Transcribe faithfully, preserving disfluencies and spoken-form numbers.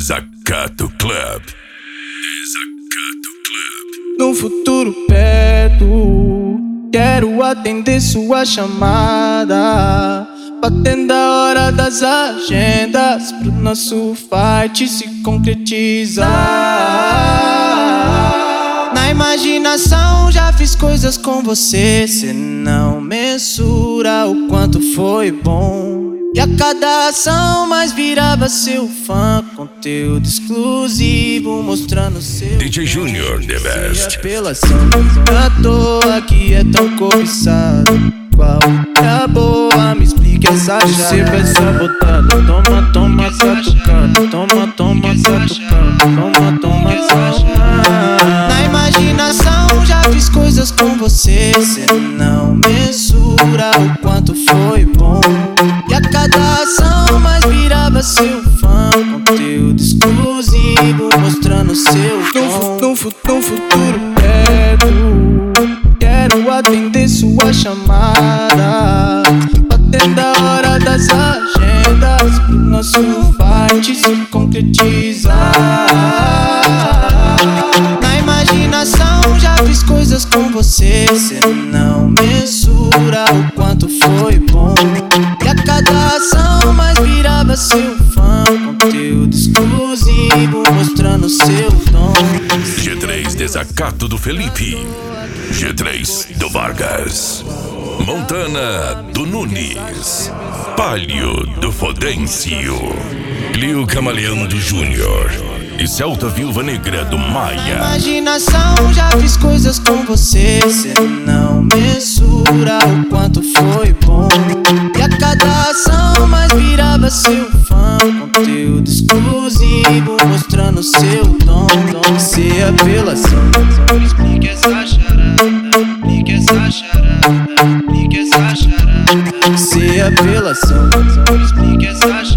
Desacato Club. Desacato Club. No futuro perto, quero atender sua chamada, batendo a hora das agendas, pro nosso fight se concretizar. Na imaginação já fiz coisas com você, cê não mensura o quanto foi bom. E a cada ação mais virava seu fã, conteúdo exclusivo mostrando seu D J Junior, the best. Apelação, à toa que é tão cobiçado. Qual é a boa? Me explique essa chave. Você vai sabotando, toma, toma, catucando. Toma, toma, catucando. Toma, toma, catucando. Na imaginação já fiz coisas com você, cê não mensura o quanto foi bom. E a cada ação mais virava seu fã, conteúdo exclusivo mostrando seu dom. No, no, no futuro perto, quero atender sua chamada, batendo a hora das agendas, pro nosso fight se concretizar. Na imaginação já fiz coisas com você, cê não mensura o quanto foi bom. E a cada ação mais virava seu fã, conteúdo exclusivo mostrando seu dom. G três Desacato do Felipe, G três do Vargas, Montana do Nunes, Palio do Fodêncio, Liu Camaleão do Júnior e Celta Viúva Negra do Maia. Na imaginação já fiz coisas com você, cê não mensura o quanto foi bom. E a cada ação mais virava seu fã, conteúdo exclusivo mostrando seu dom. Se apelação, me explique essa charada, explique essa charada, explique essa charada. Se apelação, me explique essa charada.